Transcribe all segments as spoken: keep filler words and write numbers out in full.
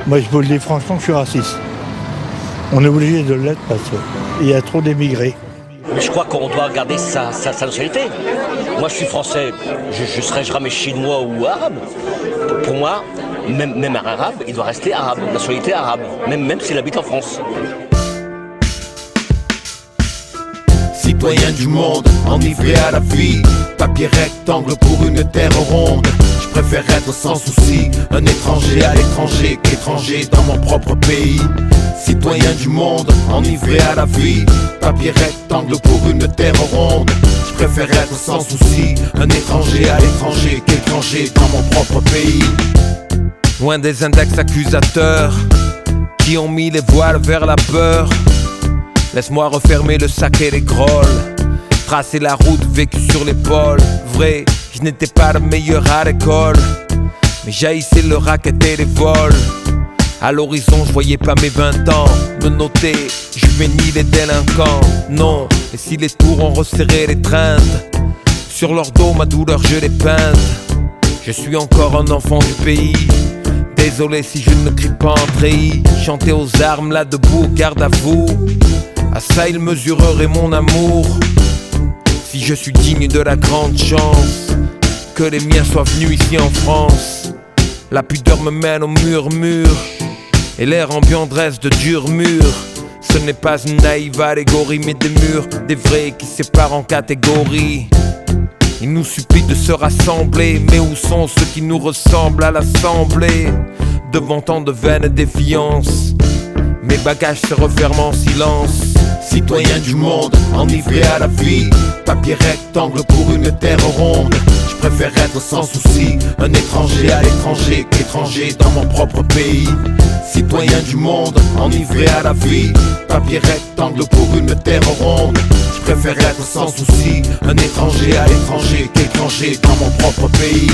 Moi, je vous le dis franchement, je suis raciste. On est obligé de l'être parce qu'il y a trop d'émigrés. Mais je crois qu'on doit garder sa, sa, sa nationalité. Moi, je suis français, je, je serais jamais chinois ou arabe. Pour moi, même, même un arabe, il doit rester arabe, nationalité arabe, même, même s'il habite en France. Citoyen du monde, enivré à la vie, papier rectangle pour une terre ronde. Je préfère être sans souci, un étranger à l'étranger qu'étranger dans mon propre pays. Citoyen du monde, enivré à la vie, papier rectangle pour une terre ronde. Je préfère être sans souci, un étranger à l'étranger qu'étranger dans mon propre pays. Loin des index accusateurs qui ont mis les voiles vers la peur. Laisse-moi refermer le sac et les grolles, tracer la route vécue sur l'épaule. Vrai, je n'étais pas le meilleur à l'école, mais jaillissait le racket et les vols. À l'horizon, je voyais pas mes vingt ans me noter, juvénile et délinquant. Non, et si les tours ont resserré les treintes, sur leur dos ma douleur je l'ai peinte. Je suis encore un enfant du pays, désolé si je ne crie pas en treillis. Chanter aux armes là debout, garde à vous. À ça il mesurerait mon amour, si je suis digne de la grande chance que les miens soient venus ici en France. La pudeur me mène au murmure et l'air ambiant dresse de durs murs. Ce n'est pas une naïve allégorie mais des murs, des vrais qui séparent en catégories. Il nous supplie de se rassembler, mais où sont ceux qui nous ressemblent à l'assemblée? Devant tant de vaines défiances, mes bagages se referment en silence. Citoyen du monde, enivré à la vie, papier rectangle pour une terre ronde. Je préfère être sans souci, un étranger à l'étranger qu'étranger dans mon propre pays. Citoyen du monde, enivré à la vie, papier rectangle pour une terre ronde. Je préfère être sans souci, un étranger à l'étranger qu'étranger dans mon propre pays.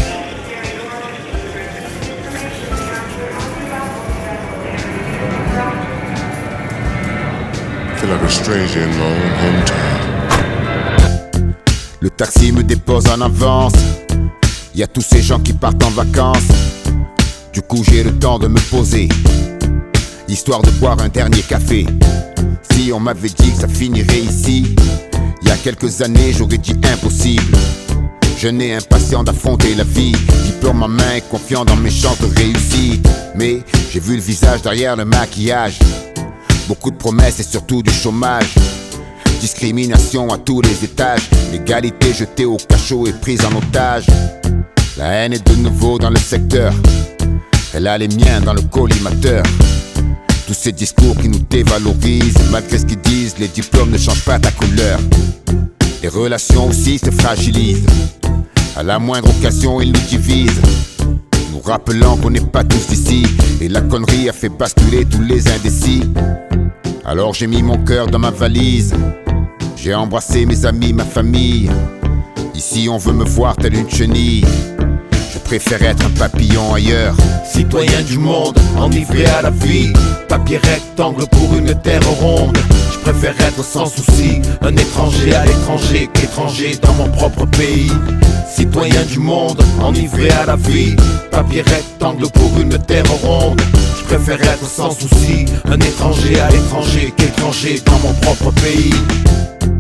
Like a stranger in my own hometown. Le taxi me dépose en avance. Y a tous ces gens qui partent en vacances. Du coup j'ai le temps de me poser, histoire de boire un dernier café. Si on m'avait dit que ça finirait ici, y a quelques années j'aurais dit impossible. Jeune et impatient d'affronter la vie, diplôme en main et confiant dans mes chances de réussite. Mais j'ai vu le visage derrière le maquillage, beaucoup de promesses et surtout du chômage. Discrimination à tous les étages, l'égalité jetée au cachot et prise en otage. La haine est de nouveau dans le secteur, elle a les miens dans le collimateur. Tous ces discours qui nous dévalorisent, malgré ce qu'ils disent, les diplômes ne changent pas ta couleur. Les relations aussi se fragilisent, à la moindre occasion ils nous divisent, nous rappelant qu'on n'est pas tous d'ici. Et la connerie a fait basculer tous les indécis. Alors j'ai mis mon cœur dans ma valise, j'ai embrassé mes amis, ma famille. Ici on veut me voir tel une chenille, je préfère être un papillon ailleurs. Citoyen du monde, enivré à la vie, papier rectangle pour une terre ronde. Je préfère être sans souci, un étranger à l'étranger qu'étranger dans mon propre pays. Citoyen du monde, enivré à la vie, papier rectangle pour une terre ronde. Je préfère être sans souci, un étranger à l'étranger qu'étranger dans mon propre pays.